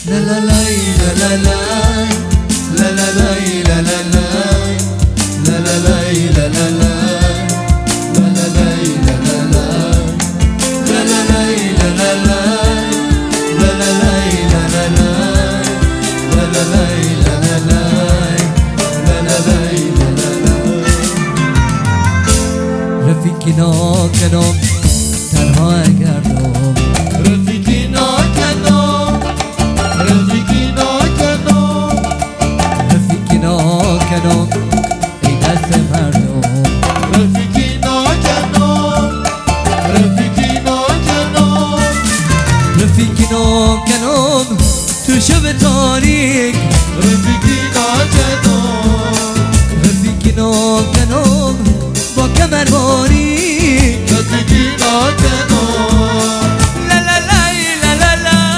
لا لا لا لا لا لا لا لا لا لا لا لا لا لا لا لا رفیقی ناکنم تنها گردم رفیقی ناکنم رفیقی ناکنم رفیقی ناکنم ای دست مردم رفیقی ناکنم رفیقی ناکنم رفیقی ناکنم تو شب تاریک رفیقی ناکنم رفیقی ناکنم با کمر باری رفیقی ناکنم لا لا لا لا لا لا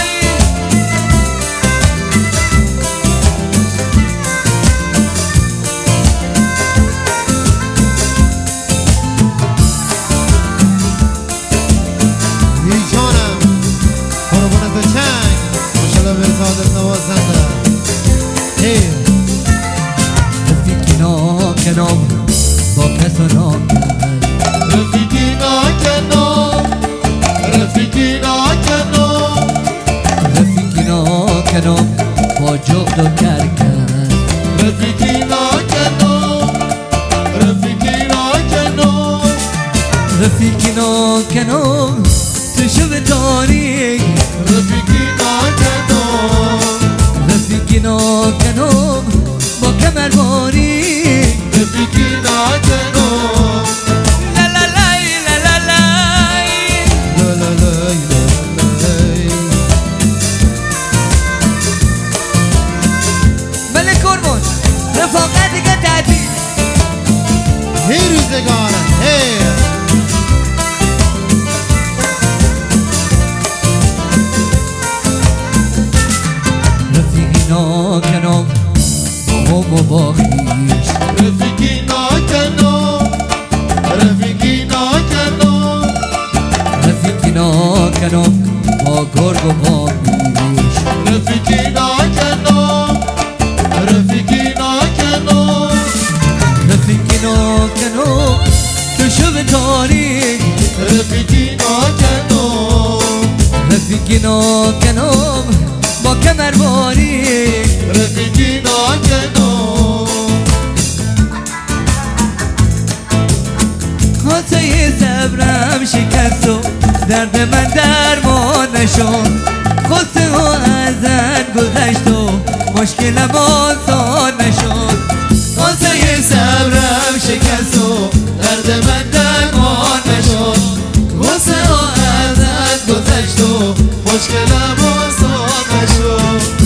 ای جانم قربونت به چنگ ماشالله برزادت نوازنده ای رفیقی ناکنم با کس و نام رفیقی ناکنم رفیقی ناکنم رفیقی ناکنم با جغد و کرکس رفیقی ناکنم رفیقی ناکنم رفیقی ناکنم تو شب تاریک رفیقی ناکنم رفیقی ناکنم با کمر باری رفیقی ناکنم لا لا لا لا لا لا لا لا لا لا ملک کرمون رفاقت دیگه تعدیل هی روزگارم هی رفیقی ناکنم با هم و با خویش رفیقی ناکنم رفیقی ناکنم رفیقی ناکنم با گرگ و با میش رفیقی ناکنم رفیقی ناکنم رفیقی ناکنم تو شب تاریک رفیقی ناکنم رفیقی ناکنم با کمر باری رفیقی ناکنم کاسه صبرم شکست و درد من درمان نشد قصه ها ازن گذشت و مشکلم آسان نشد کاسه صبرم شکست و درد من درمان نشد قصه ها ازن گذشت و مشکلم آسان نشد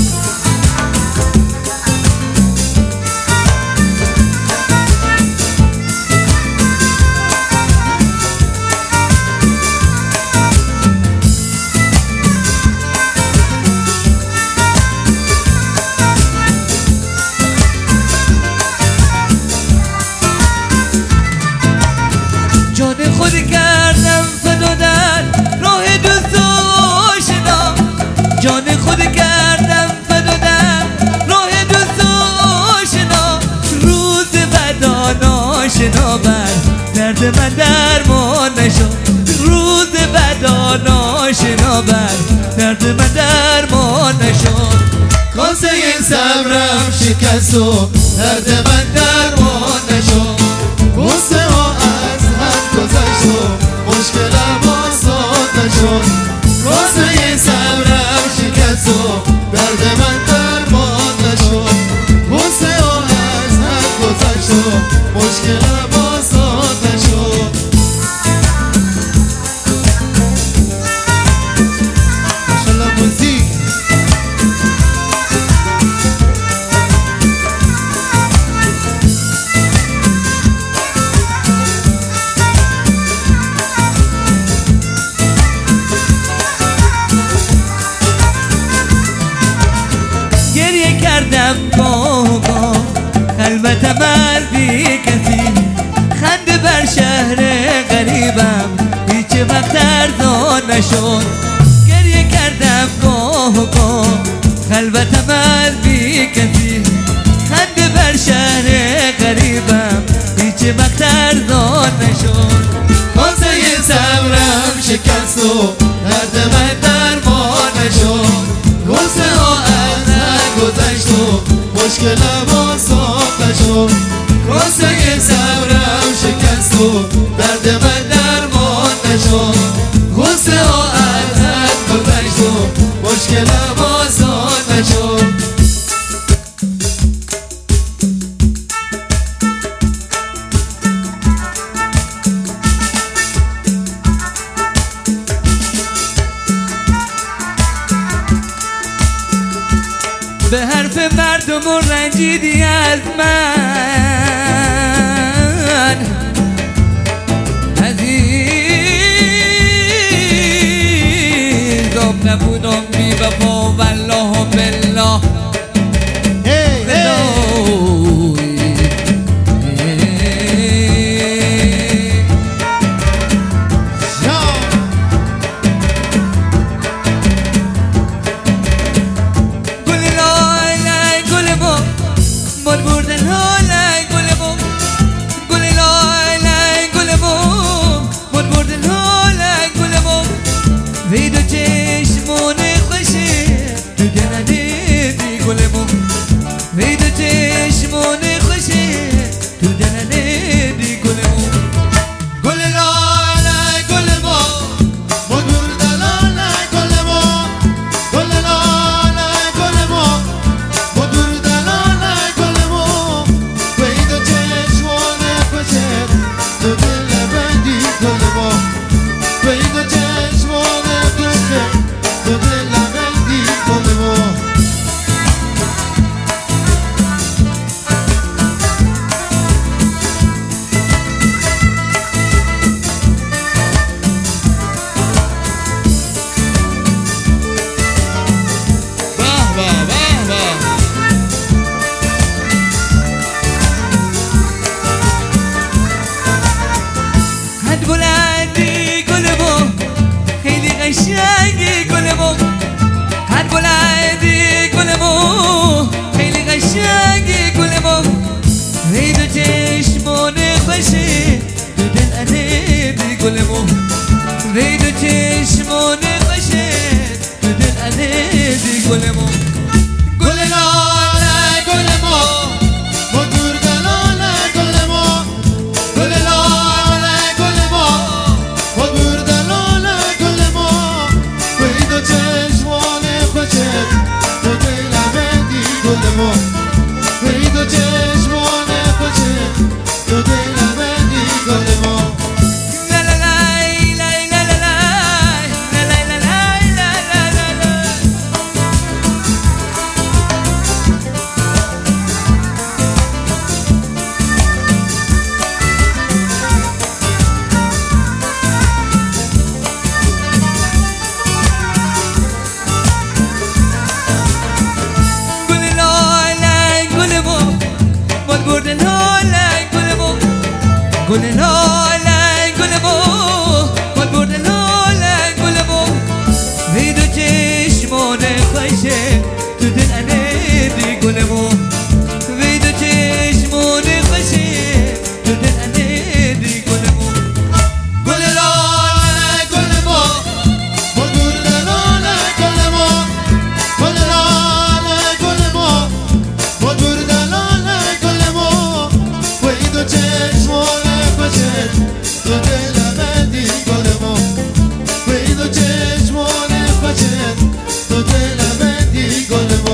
جان خود کردم فدا در راه دوست و آشنا جان خود کردم فدا در راه دوست و آشنا روز ودا ناشنا بر درد من درمان نشد روز ودا ناشنا بر درد من درمان نشد کاسه صبرم شکست و درد من درمان نشد غصه ها از هم گذشت و مشکلم آسان نشد غصه صبرم شکست و درد من درمان نشد غصه ها از هم گذشت و مشکلم آسان نشد ماشالله موزیک کردم گاه خلوتم از بی کسی خنده بر شهر غریبم هیچ وقت ارزان نشد گریه کردم گاه نگاه کن خلوتم از بی کسی خنده بر شهر غریبم هیچ وقت ارزان نشد کاسه صبرم شکست و درد من درمان نشد غصه ها از من گذشت و مشکلم آسان نشد کاسه صبرم شکست و درد من درمان نشد غصه ها از من گذشت و مشکلم آسان نشد به حرف مردم و رنجیدی از من عزیزم نبودم بی وفا والله و بالله ویدو چشمون خوشه تو دلنه بی گلمون ویدو چشمون خوشه تو دلنه بی گلمون گل لاله گل ما مدور دلاله گل ما گل لاله گل ما مدور دلاله گل ما ویدو چشمون خوشه تو دل بندی گل ما ویدو چشمون تو دل بندی گل ما حد بلندی گلمو خیلی قشنگی گلمو حد بلندی گلمو خیلی قشنگی گلمو ویدو چشمون خوشه تو دل انه بی گلمو ویدو چشمون خوشه تو دل انه بی گلمو گل لاله گل ما مدور دلاله گل ما گل لاله گل ما مدور دلاله گل ما ویدو چشمان خوشت تو دل بندی گل ما ویدو چشمان خوشت تو دل بندی گل ما گل لاله گلمو باد برد لاله گلمو ویدو چشمون خوشه تو دل انه بی گلمو ویدو چشمون خوشه تو دل انه بی گلمو گل لاله گل ما مدور دلاله گل ما گل لاله گل ما مدور دلاله گل ما ویدو چشمون تو دل بندی گل ما ویدو چشمون خوشت تو دل بندی گل ما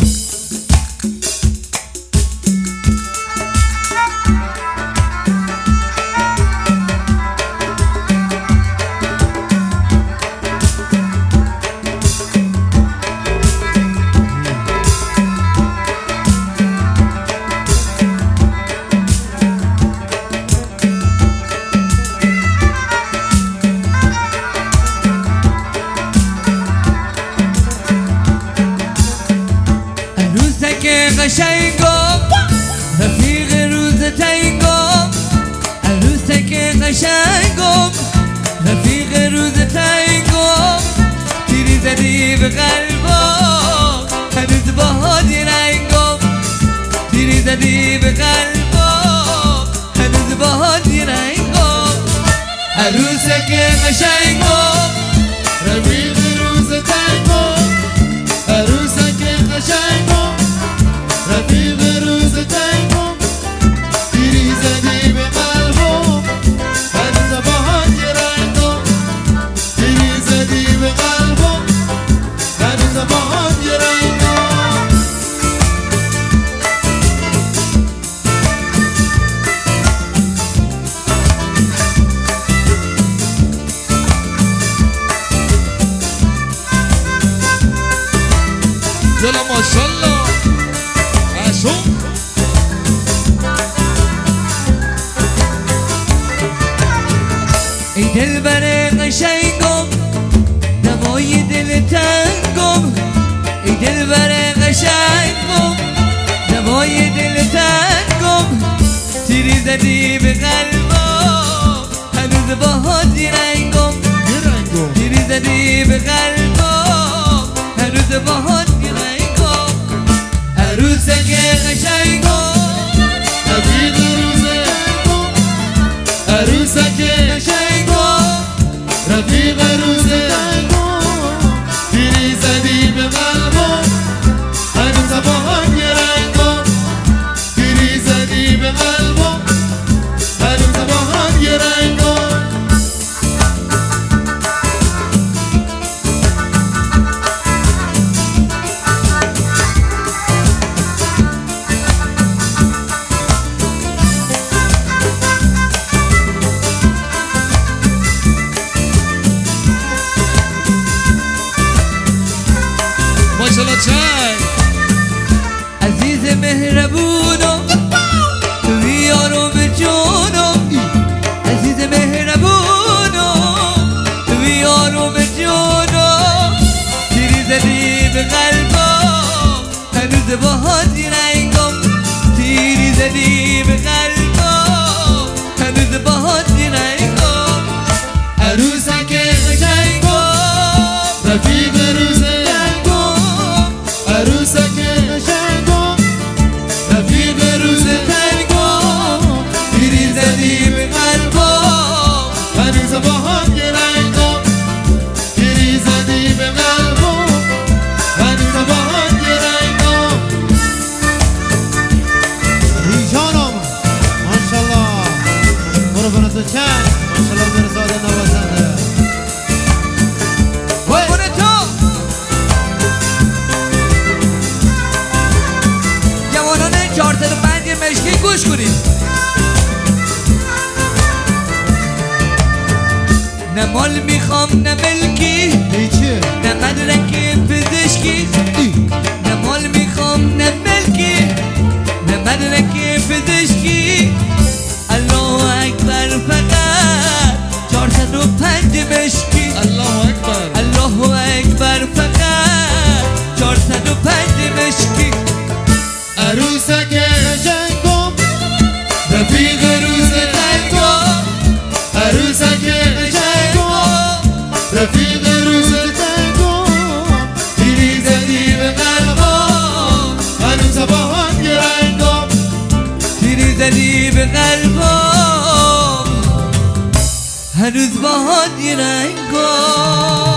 قشنگم رفیق روز تنگم عروسک قشنگم رفیق روز تنگم تیری زدی به قلبم قشنگم رفیق روز تنگم عروسک قشنگم رفیق روز تنگم تیری زدی به قلبم هنوز باهات یه رنگم تیری زدی به قلبم هنوز باهات یه رنگم يلا ما شاء الله عاشو ای دلبر قشنگم نمای دل تنگم ای دلبر قشنگم نمای دل تنگم تیری زدی به قلبم هنوز باهات یه رنگم تیری زدی به قلبم هنوز باهات یه رنگم عروسک قشنگم رفیق روز تنگم عروسک قشنگم رفیق روز تنگم تیری زدی به قلبم هنوز باهات یه رنگم تیری زدی به قلبم هنوز باهات یه رنگم ما شاء الله چای عزیز مهربونم توی یارم جونم عزیز مهربونم توی یارم جونم تیری زدی به قلبم هنوز باهات یه رنگم تیری زدی به قلبم هنوز باهات یه رنگم عروسک قشنگم رفیق روز تنگم عروسک قشنگم رفیق روز تنگم تیری زدی به قلبم هنوز باهات یه رنگم تیری زدی به قلبم هنوز باهات یه رنگم ریجانم ماشالله قربونتون چند ماشالله مرزاد نوازنده قربون تو جوانان 405 مشکی گوش کنید نه مال میخوام نه ملکی چیه؟ نه مدرک پزشکی نه مال میخوام نه ملکی نه مدرک پزشکی الله اکبر فقط 405 مشکی الله اکبر الله اکبر فقط 405 مشکی عروسک قشنگم رفیق روز تنگم عروسک قشنگم رفیق روز تنگم تیری زدی به قلبم هنوز باهات یه رنگم تیری زدی به قلبم هنوز باهات یه رنگم